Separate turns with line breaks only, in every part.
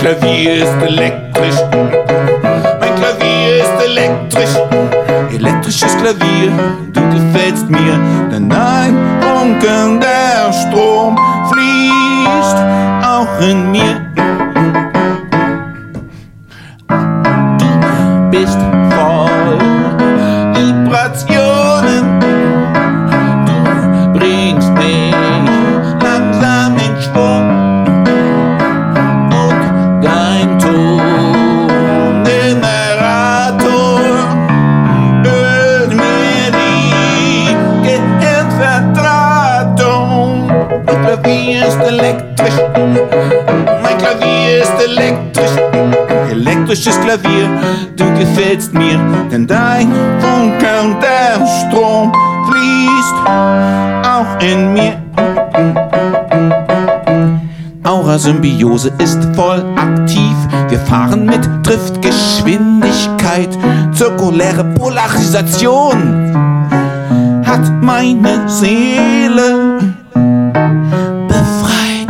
Klavier ist elektrisch. Mein Klavier ist elektrisch. Elektrisches Klavier, du gefällst mir, denn dein funkelnder Strom fließt auch in mir. Du bist voll Vibrationen, du bringst mich langsam in Schwung und dein Tongenerator ölt mir die Gehirnverdrahtung. Mein Klavier ist elektrisch, mein Klavier ist elektrisch. Elektrisches Klavier, du gefällst mir, denn dein funkelnder Strom fließt auch in mir. Aurasymbiose ist voll aktiv, wir fahren mit Driftgeschwindigkeit. Zirkuläre Polarisation hat meine Seele befreit.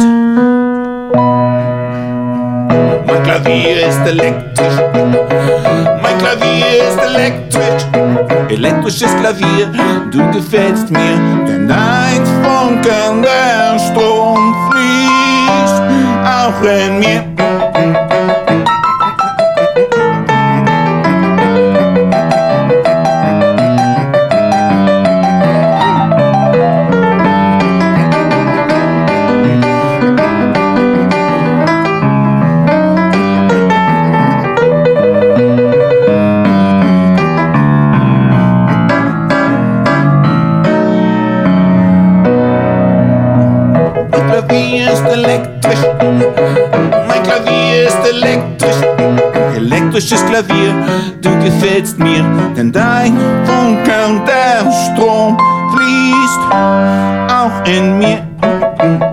Mein Klavier ist elektrisch, mein Klavier ist elektrisch. Elektrisches Klavier, du gefällst mir, denn dein funkelnder Strom fließt auch in mir. Mein Klavier ist elektrisch, mein Klavier ist elektrisch. Elektrisches Klavier, du gefällst mir, denn dein funkelnder Strom fließt auch in mir.